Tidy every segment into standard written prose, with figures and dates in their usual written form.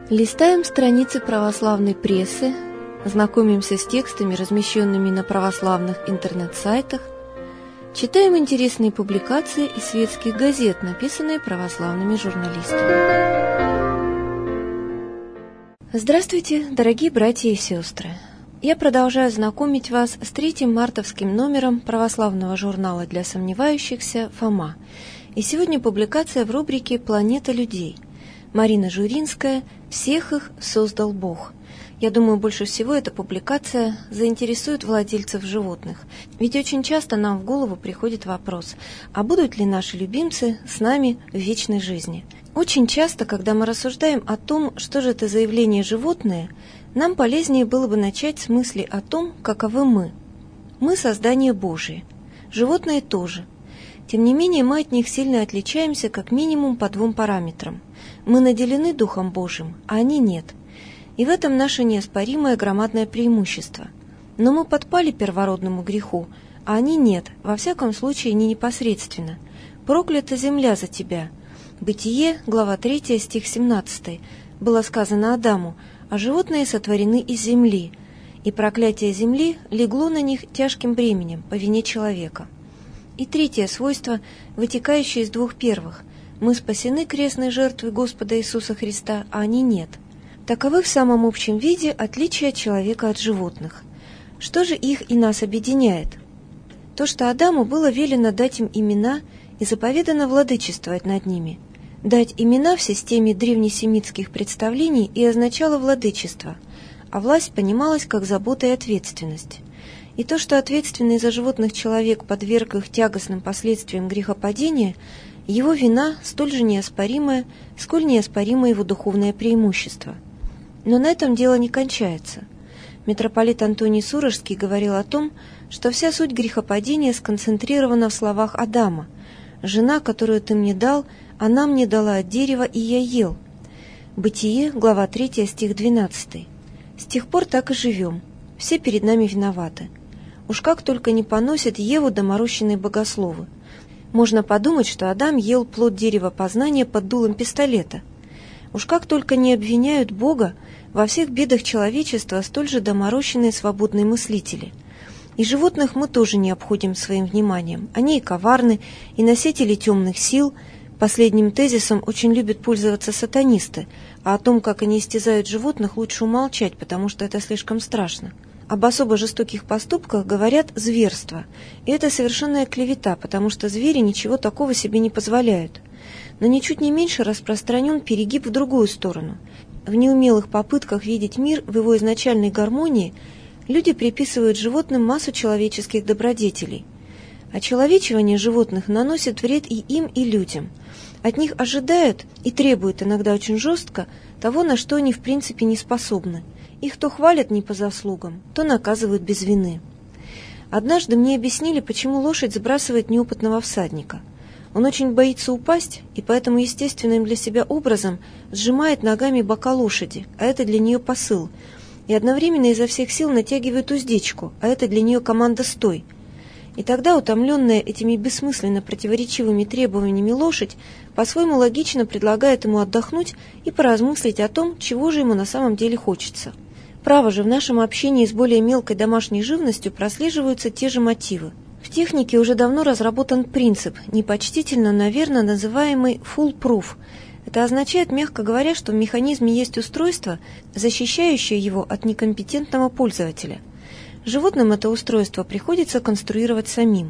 Листаем страницы православной прессы, знакомимся с текстами, размещенными на православных интернет-сайтах, читаем интересные публикации из светских газет, написанные православными журналистами. Здравствуйте, дорогие братья и сестры! Я продолжаю знакомить вас с третьим мартовским номером православного журнала для сомневающихся «Фома». И сегодня публикация в рубрике «Планета людей». Марина Журинская «Всех их создал Бог». Я думаю, больше всего эта публикация заинтересует владельцев животных. Ведь очень часто нам в голову приходит вопрос, а будут ли наши любимцы с нами в вечной жизни? Очень часто, когда мы рассуждаем о том, что же это за явление животные, нам полезнее было бы начать с мысли о том, каковы мы. Мы – создание Божие. Животные тоже. Тем не менее, мы от них сильно отличаемся как минимум по двум параметрам. Мы наделены Духом Божьим, а они нет. И в этом наше неоспоримое громадное преимущество. Но мы подпали первородному греху, а они нет, во всяком случае не непосредственно. «Проклята земля за тебя». Бытие, глава 3, стих 17, было сказано Адаму, а животные сотворены из земли, и проклятие земли легло на них тяжким бременем по вине человека. И третье свойство, вытекающее из двух первых. Мы спасены крестной жертвой Господа Иисуса Христа, а они нет. Таковы в самом общем виде отличия человека от животных. Что же их и нас объединяет? То, что Адаму было велено дать им имена и заповедано владычествовать над ними. Дать имена в системе древнесемитских представлений и означало владычество, а власть понималась как забота и ответственность. И то, что ответственный за животных человек подверг их тягостным последствиям грехопадения, его вина столь же неоспоримая, сколь неоспоримо его духовное преимущество. Но на этом дело не кончается. Митрополит Антоний Сурожский говорил о том, что вся суть грехопадения сконцентрирована в словах Адама: «Жена, которую ты мне дал, она мне дала от дерева, и я ел». Бытие, глава 3, стих 12. С тех пор так и живем. Все перед нами виноваты. Уж как только не поносят Еву доморощенные богословы. Можно подумать, что Адам ел плод дерева познания под дулом пистолета. Уж как только не обвиняют Бога во всех бедах человечества столь же доморощенные свободные мыслители. И животных мы тоже не обходим своим вниманием. Они и коварны, и носители темных сил. Последним тезисом очень любят пользоваться сатанисты, а о том, как они истязают животных, лучше умолчать, потому что это слишком страшно. Об особо жестоких поступках говорят «зверство», и это совершенная клевета, потому что звери ничего такого себе не позволяют. Но ничуть не меньше распространен перегиб в другую сторону. В неумелых попытках видеть мир в его изначальной гармонии люди приписывают животным массу человеческих добродетелей. Очеловечивание животных наносит вред и им, и людям. От них ожидают и требуют иногда очень жестко того, на что они в принципе не способны. Их то хвалят не по заслугам, то наказывают без вины. Однажды мне объяснили, почему лошадь сбрасывает неопытного всадника. Он очень боится упасть, и поэтому естественным для себя образом сжимает ногами бока лошади, а это для нее посыл, и одновременно изо всех сил натягивает уздечку, а это для нее команда «стой». И тогда, утомленная этими бессмысленно противоречивыми требованиями лошадь, по-своему логично предлагает ему отдохнуть и поразмыслить о том, чего же ему на самом деле хочется. Право же, в нашем общении с более мелкой домашней живностью прослеживаются те же мотивы. В технике уже давно разработан принцип, непочтительно, наверное, называемый «foolproof». Это означает, мягко говоря, что в механизме есть устройство, защищающее его от некомпетентного пользователя. Животным это устройство приходится конструировать самим.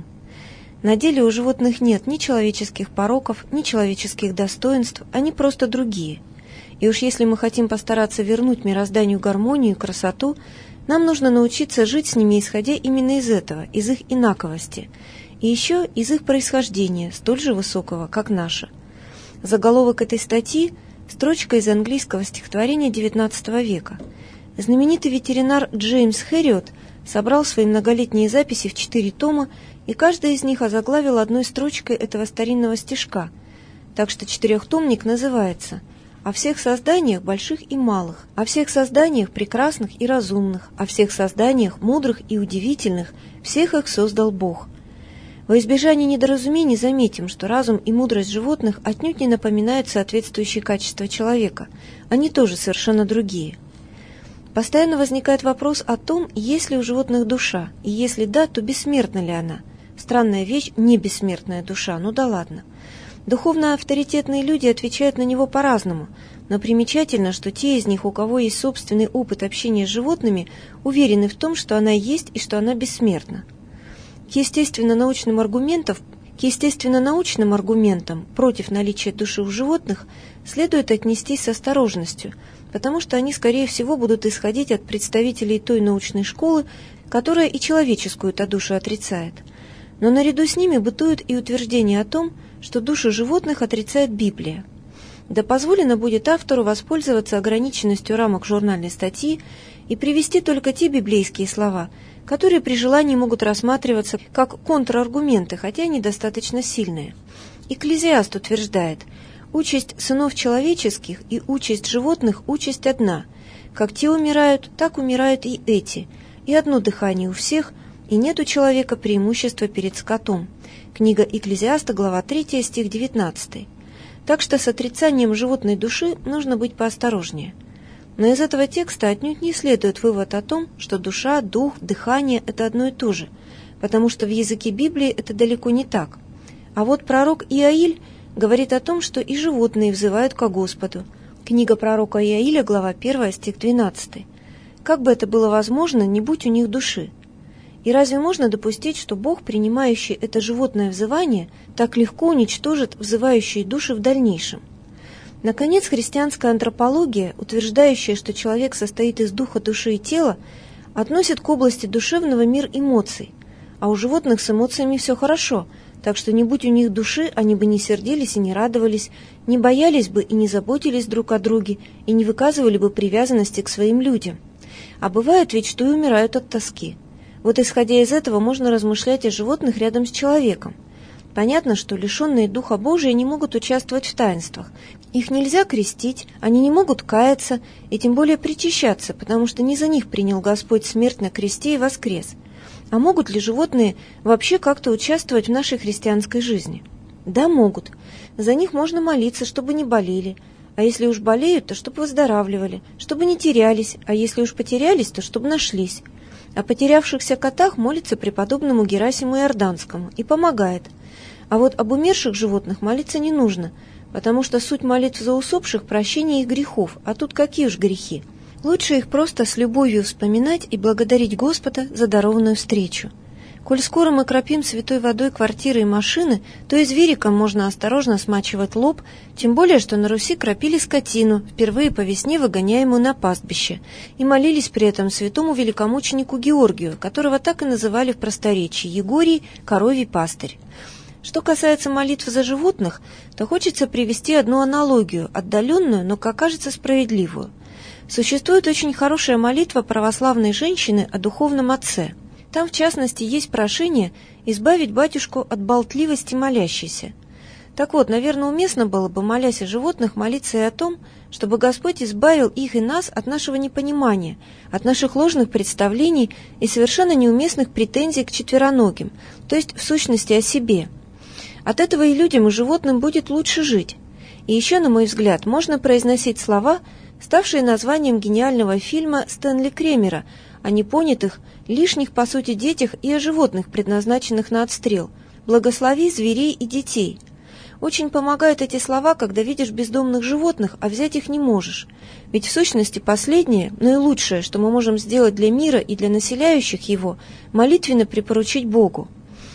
На деле у животных нет ни человеческих пороков, ни человеческих достоинств, они просто другие. И уж если мы хотим постараться вернуть мирозданию гармонию и красоту, нам нужно научиться жить с ними, исходя именно из этого, из их инаковости, и еще из их происхождения, столь же высокого, как наше. Заголовок этой статьи – строчка из английского стихотворения XIX века. Знаменитый ветеринар Джеймс Хэриот собрал свои многолетние записи в 4 тома, и каждая из них озаглавил одной строчкой этого старинного стишка. Так что 4-томник называется «О всех созданиях больших и малых, о всех созданиях прекрасных и разумных, о всех созданиях мудрых и удивительных, всех их создал Бог». В Во избежание недоразумений заметим, что разум и мудрость животных отнюдь не напоминают соответствующие качества человека, они тоже совершенно другие. Постоянно возникает вопрос о том, есть ли у животных душа, и если да, то бессмертна ли она. Странная вещь – не бессмертная душа, ну да ладно. Духовно авторитетные люди отвечают на него по-разному, но примечательно, что те из них, у кого есть собственный опыт общения с животными, уверены в том, что она есть и что она бессмертна. К естественно-научным аргументам против наличия души у животных следует отнестись с осторожностью, потому что они, скорее всего, будут исходить от представителей той научной школы, которая и человеческую-то душу отрицает. Но наряду с ними бытует и утверждение о том, что души животных отрицает Библия. Да позволено будет автору воспользоваться ограниченностью рамок журнальной статьи и привести только те библейские слова, которые при желании могут рассматриваться как контраргументы, хотя и недостаточно сильные. Экклезиаст утверждает: «Участь сынов человеческих и участь животных – участь одна. Как те умирают, так умирают и эти, и одно дыхание у всех, и нет у человека преимущества перед скотом». Книга Экклезиаста, глава 3, стих 19. Так что с отрицанием животной души нужно быть поосторожнее. Но из этого текста отнюдь не следует вывод о том, что душа, дух, дыхание – это одно и то же, потому что в языке Библии это далеко не так. А вот пророк Иаиль говорит о том, что и животные взывают ко Господу. Книга пророка Иаиля, глава 1, стих 12. Как бы это было возможно, не будь у них души? И разве можно допустить, что Бог, принимающий это животное взывание, так легко уничтожит взывающие души в дальнейшем? Наконец, христианская антропология, утверждающая, что человек состоит из духа, души и тела, относит к области душевного мир эмоций, а у животных с эмоциями все хорошо, так что не будь у них души, они бы не сердились и не радовались, не боялись бы и не заботились друг о друге, и не выказывали бы привязанности к своим людям. А бывает ведь, что и умирают от тоски. Вот исходя из этого можно размышлять о животных рядом с человеком. Понятно, что лишенные Духа Божия не могут участвовать в таинствах. Их нельзя крестить, они не могут каяться и тем более причащаться, потому что не за них принял Господь смерть на кресте и воскрес. А могут ли животные вообще как-то участвовать в нашей христианской жизни? Да, могут. За них можно молиться, чтобы не болели. А если уж болеют, то чтобы выздоравливали, чтобы не терялись, а если уж потерялись, то чтобы нашлись. О потерявшихся котах молится преподобному Герасиму Иорданскому и помогает. А вот об умерших животных молиться не нужно, потому что суть молитв за усопших – прощение их грехов, а тут какие уж грехи. Лучше их просто с любовью вспоминать и благодарить Господа за дарованную встречу. Коль скоро мы кропим святой водой квартиры и машины, то и зверикам можно осторожно смачивать лоб, тем более, что на Руси кропили скотину, впервые по весне выгоняемую на пастбище, и молились при этом святому великомученику Георгию, которого так и называли в просторечии Егорий, коровий пастырь. Что касается молитв за животных, то хочется привести одну аналогию, отдаленную, но, как кажется, справедливую. Существует очень хорошая молитва православной женщины о духовном отце. Там, в частности, есть прошение избавить батюшку от болтливости молящейся. Так вот, наверное, уместно было бы, молясь о животных, молиться и о том, чтобы Господь избавил их и нас от нашего непонимания, от наших ложных представлений и совершенно неуместных претензий к четвероногим, то есть в сущности о себе. От этого и людям, и животным будет лучше жить. И еще, на мой взгляд, можно произносить слова, ставшие названием гениального фильма Стэнли Кремера о непонятых, лишних по сути детях и о животных, предназначенных на отстрел. «Благослови зверей и детей». Очень помогают эти слова, когда видишь бездомных животных, а взять их не можешь. Ведь в сущности последнее, наилучшее, что мы можем сделать для мира и для населяющих его, молитвенно припоручить Богу.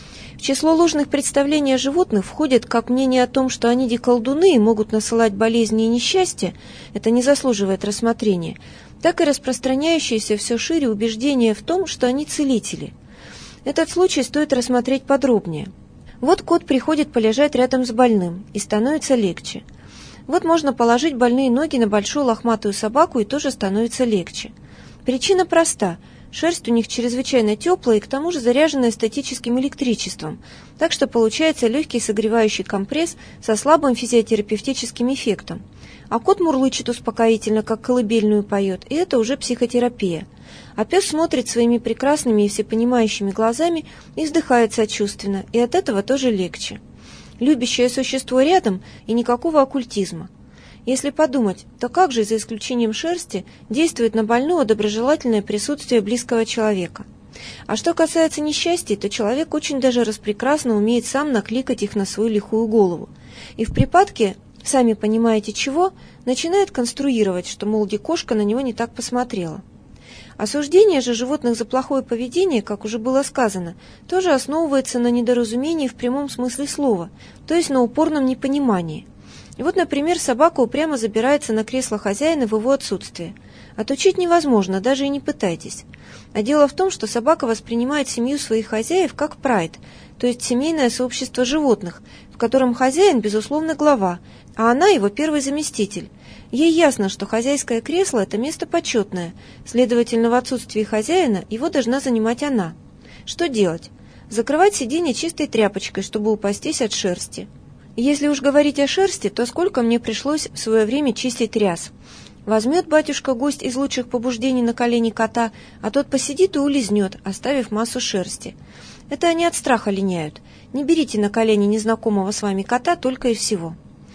В число ложных представлений о животных входит как мнение о том, что они колдуны и могут насылать болезни и несчастья, это не заслуживает рассмотрения, так и распространяющееся все шире убеждение в том, что они целители. Этот случай стоит рассмотреть подробнее. Вот кот приходит полежать рядом с больным, и становится легче. Вот можно положить больные ноги на большую лохматую собаку, и тоже становится легче. Причина проста. Шерсть у них чрезвычайно теплая и к тому же заряженная статическим электричеством, так что получается легкий согревающий компресс со слабым физиотерапевтическим эффектом. А кот мурлычет успокоительно, как колыбельную поет, и это уже психотерапия. А пес смотрит своими прекрасными и всепонимающими глазами и вздыхает сочувственно, и от этого тоже легче. Любящее существо рядом и никакого оккультизма. Если подумать, то как же, за исключением шерсти, действует на больного доброжелательное присутствие близкого человека? А что касается несчастий, то человек очень даже распрекрасно умеет сам накликать их на свою лихую голову. И в припадке, сами понимаете чего, начинает конструировать, что, мол, кошка на него не так посмотрела. Осуждение же животных за плохое поведение, как уже было сказано, тоже основывается на недоразумении в прямом смысле слова, то есть на упорном непонимании. И вот, например, собака упрямо забирается на кресло хозяина в его отсутствие. Отучить невозможно, даже и не пытайтесь. А дело в том, что собака воспринимает семью своих хозяев как прайд, то есть семейное сообщество животных, в котором хозяин, безусловно, глава, а она его первый заместитель. Ей ясно, что хозяйское кресло – это место почетное, следовательно, в отсутствии хозяина его должна занимать она. Что делать? Закрывать сиденье чистой тряпочкой, чтобы упастись от шерсти. Если уж говорить о шерсти, то сколько мне пришлось в свое время чистить ряс. Возьмет батюшка-гость из лучших побуждений на колени кота, а тот посидит и улизнет, оставив массу шерсти. Это они от страха линяют. Не берите на колени незнакомого с вами кота только и всего.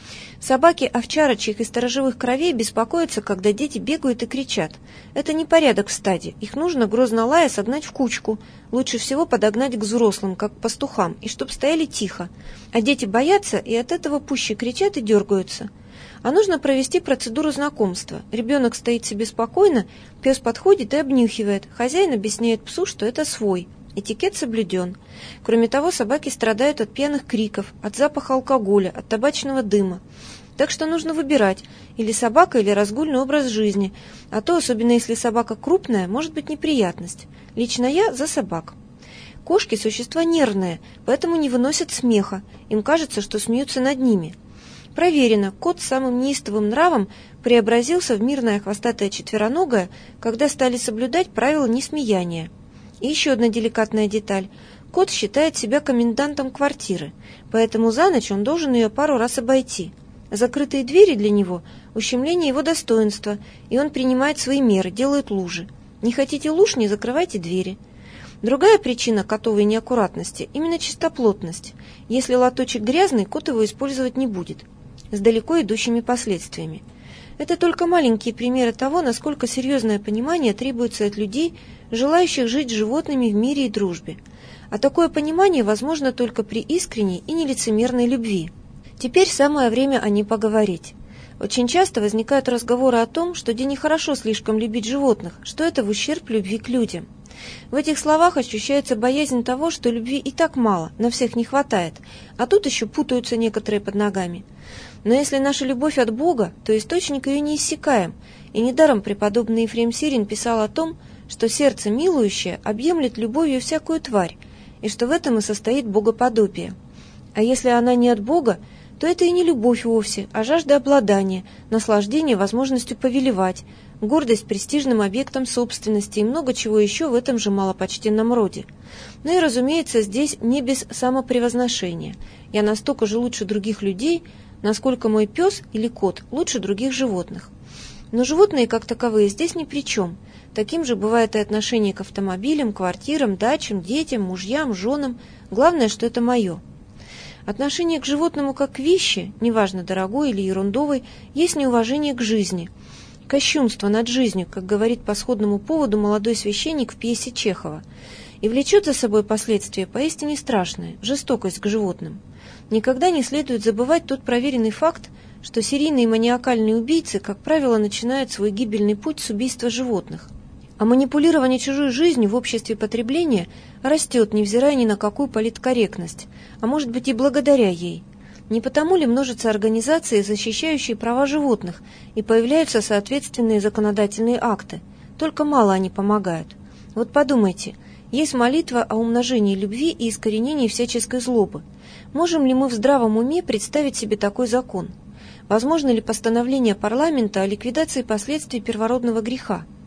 Собаки овчарочьих и сторожевых кровей беспокоятся, когда дети бегают и кричат. Это не порядок в стаде, их нужно, грозно лая, согнать в кучку. Лучше всего подогнать к взрослым, как к пастухам, и чтоб стояли тихо. А дети боятся и от этого пуще кричат и дергаются. А нужно провести процедуру знакомства. Ребенок стоит себе спокойно, пес подходит и обнюхивает. Хозяин объясняет псу, что это свой. Этикет соблюден. Кроме того, собаки страдают от пьяных криков, от запаха алкоголя, от табачного дыма. Так что нужно выбирать, или собака, или разгульный образ жизни, а то, особенно если собака крупная, может быть неприятность. Лично я за собак. Кошки – существа нервные, поэтому не выносят смеха, им кажется, что смеются над ними. Проверено, кот с самым неистовым нравом преобразился в мирное хвостатое четвероногое, когда стали соблюдать правила несмеяния. И еще одна деликатная деталь. Кот считает себя комендантом квартиры, поэтому за ночь он должен ее пару раз обойти. Закрытые двери для него – ущемление его достоинства, и он принимает свои меры, делает лужи. Не хотите луж – не закрывайте двери. Другая причина котовой неаккуратности – именно чистоплотность. Если лоточек грязный, кот его использовать не будет, с далеко идущими последствиями. Это только маленькие примеры того, насколько серьезное понимание требуется от людей, желающих жить с животными в мире и дружбе. А такое понимание возможно только при искренней и нелицемерной любви. Теперь самое время о ней поговорить. Очень часто возникают разговоры о том, что нехорошо слишком любить животных, что это в ущерб любви к людям. В этих словах ощущается боязнь того, что любви и так мало, на всех не хватает, а тут еще путаются некоторые под ногами. Но если наша любовь от Бога, то источник ее не иссякаем, и недаром преподобный Ефрем Сирин писал о том, что сердце милующее объемлет любовью всякую тварь, и что в этом и состоит богоподобие. А если она не от Бога, то это и не любовь вовсе, а жажда обладания, наслаждение возможностью повелевать, гордость престижным объектом собственности и много чего еще в этом же малопочтенном роде. Ну и, разумеется, здесь не без самопревозношения. Я настолько же лучше других людей, насколько мой пес или кот лучше других животных. Но животные, как таковые, здесь ни при чем. Таким же бывает и отношение к автомобилям, квартирам, дачам, детям, мужьям, женам. Главное, что это мое. Отношение к животному как к вещи, неважно дорогой или ерундовой, есть неуважение к жизни, кощунство над жизнью, как говорит по сходному поводу молодой священник в пьесе Чехова, и влечет за собой последствия поистине страшные – жестокость к животным. Никогда не следует забывать тот проверенный факт, что серийные маниакальные убийцы, как правило, начинают свой гибельный путь с убийства животных. А манипулирование чужой жизнью в обществе потребления растет, невзирая ни на какую политкорректность, а может быть и благодаря ей. Не потому ли множатся организации, защищающие права животных, и появляются соответственные законодательные акты? Только мало они помогают. Вот подумайте, есть молитва о умножении любви и искоренении всяческой злобы. Можем ли мы в здравом уме представить себе такой закон? Возможно ли постановление парламента о ликвидации последствий первородного греха?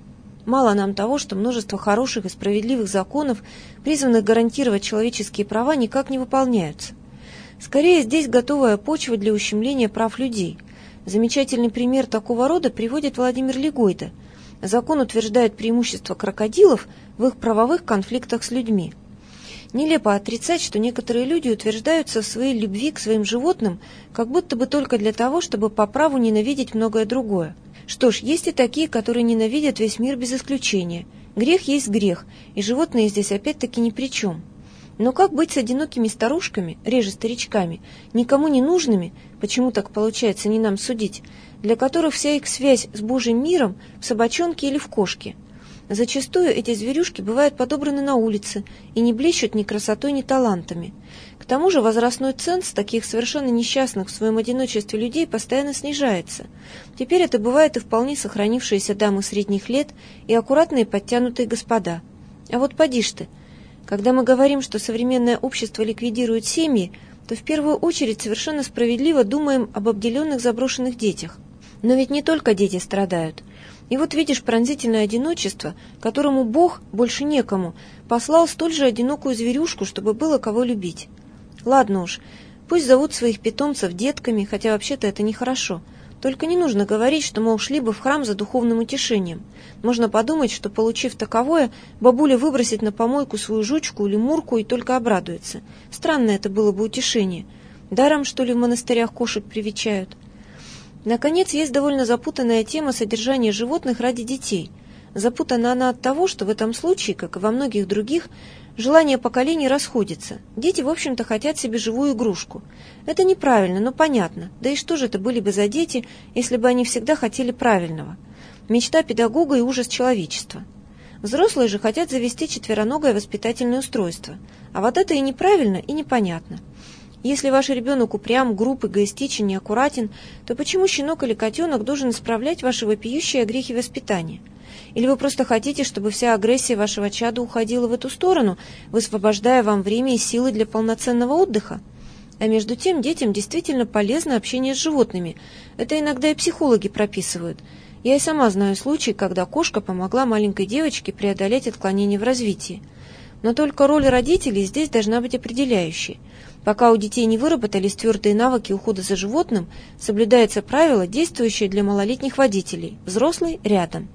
Мало нам того, что множество хороших и справедливых законов, призванных гарантировать человеческие права, никак не выполняются. Скорее, здесь готовая почва для ущемления прав людей. Замечательный пример такого рода приводит Владимир Легойда. Закон утверждает преимущество крокодилов в их правовых конфликтах с людьми. Нелепо отрицать, что некоторые люди утверждаются в своей любви к своим животным, как будто бы только для того, чтобы по праву ненавидеть многое другое. Что ж, есть и такие, которые ненавидят весь мир без исключения. Грех есть грех, и животные здесь опять-таки ни при чем. Но как быть с одинокими старушками, реже старичками, никому не нужными, почему так получается, не нам судить, для которых вся их связь с Божьим миром в собачонке или в кошке? Зачастую эти зверюшки бывают подобраны на улице и не блещут ни красотой, ни талантами. К тому же возрастной ценз таких совершенно несчастных в своем одиночестве людей постоянно снижается. Теперь это бывают и вполне сохранившиеся дамы средних лет и аккуратные подтянутые господа. А вот поди ж ты, когда мы говорим, что современное общество ликвидирует семьи, то в первую очередь совершенно справедливо думаем об обделенных заброшенных детях. Но ведь не только дети страдают. И вот видишь пронзительное одиночество, которому Бог, больше некому, послал столь же одинокую зверюшку, чтобы было кого любить. Ладно уж, пусть зовут своих питомцев детками, хотя вообще-то это нехорошо. Только не нужно говорить, что, мол, шли бы в храм за духовным утешением. Можно подумать, что, получив таковое, бабуля выбросит на помойку свою жучку или мурку и только обрадуется. Странное это было бы утешение. Даром, что ли, в монастырях кошек привечают? Наконец, есть довольно запутанная тема содержания животных ради детей. Запутана она от того, что в этом случае, как и во многих других, желания поколений расходятся. Дети, в общем-то, хотят себе живую игрушку. Это неправильно, но понятно. Да и что же это были бы за дети, если бы они всегда хотели правильного? Мечта педагога и ужас человечества. Взрослые же хотят завести четвероногое воспитательное устройство. А вот это и неправильно, и непонятно. Если ваш ребенок упрям, груб, эгоистичен, неаккуратен, то почему щенок или котенок должен исправлять ваши вопиющие грехи воспитания? Или вы просто хотите, чтобы вся агрессия вашего чада уходила в эту сторону, высвобождая вам время и силы для полноценного отдыха? А между тем детям действительно полезно общение с животными. Это иногда и психологи прописывают. Я и сама знаю случаи, когда кошка помогла маленькой девочке преодолеть отклонения в развитии. Но только роль родителей здесь должна быть определяющей. Пока у детей не выработались твердые навыки ухода за животным, соблюдается правило, действующее для малолетних водителей: взрослый рядом.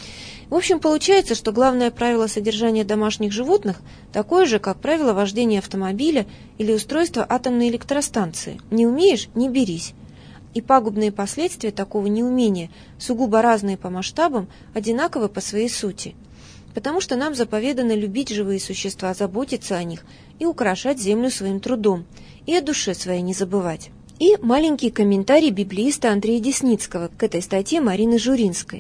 В общем, получается, что главное правило содержания домашних животных такое же, как правило вождения автомобиля или устройства атомной электростанции. Не умеешь – не берись. И пагубные последствия такого неумения, сугубо разные по масштабам, одинаковы по своей сути. Потому что нам заповедано любить живые существа, заботиться о них и украшать землю своим трудом, и о душе своей не забывать. И маленький комментарий библеиста Андрея Десницкого к этой статье Марины Журинской.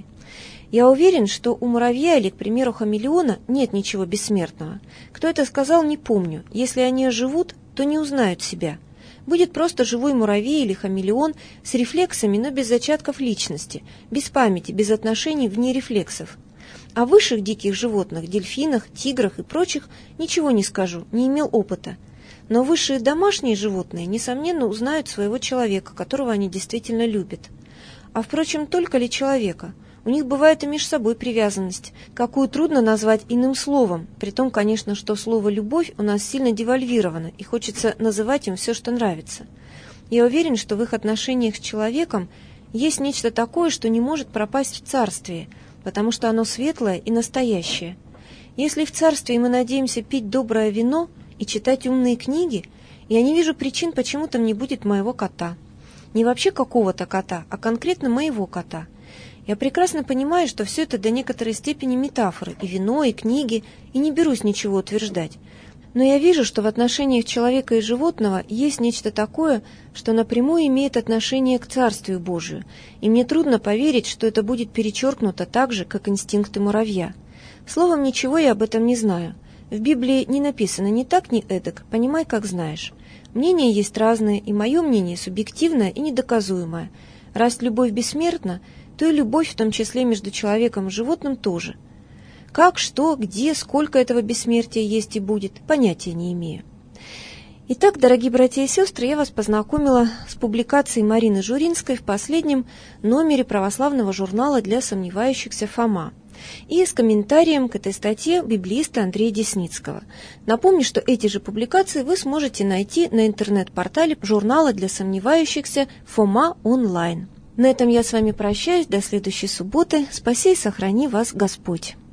Я уверен, что у муравья или, к примеру, хамелеона нет ничего бессмертного. Кто это сказал, не помню. Если они оживут, то не узнают себя. Будет просто живой муравей или хамелеон с рефлексами, но без зачатков личности, без памяти, без отношений вне рефлексов. О высших диких животных, дельфинах, тиграх и прочих ничего не скажу, не имел опыта. Но высшие домашние животные, несомненно, узнают своего человека, которого они действительно любят. А, впрочем, только ли человека? У них бывает и между собой привязанность, какую трудно назвать иным словом, при том, конечно, что слово «любовь» у нас сильно девальвировано, и хочется называть им все, что нравится. Я уверен, что в их отношениях с человеком есть нечто такое, что не может пропасть в царстве, потому что оно светлое и настоящее. Если в царстве мы надеемся пить доброе вино и читать умные книги, я не вижу причин, почему там не будет моего кота. Не вообще какого-то кота, а конкретно моего кота. Я прекрасно понимаю, что все это до некоторой степени метафоры, и вино, и книги, и не берусь ничего утверждать. Но я вижу, что в отношениях человека и животного есть нечто такое, что напрямую имеет отношение к Царствию Божию, и мне трудно поверить, что это будет перечеркнуто так же, как инстинкты муравья. Словом, ничего я об этом не знаю. В Библии не написано ни так, ни эдак, понимай, как знаешь. Мнения есть разные, и мое мнение субъективное и недоказуемое. Раз любовь бессмертна, то и любовь, в том числе между человеком и животным, тоже. Как, что, где, сколько этого бессмертия есть и будет, понятия не имею. Итак, дорогие братья и сестры, я вас познакомила с публикацией Марины Журинской в последнем номере православного журнала для сомневающихся «Фома». и с комментарием к этой статье библеиста Андрея Десницкого. Напомню, что эти же публикации вы сможете найти на интернет-портале журнала для сомневающихся «Фома онлайн». На этом я с вами прощаюсь до следующей субботы. Спаси и сохрани вас Господь.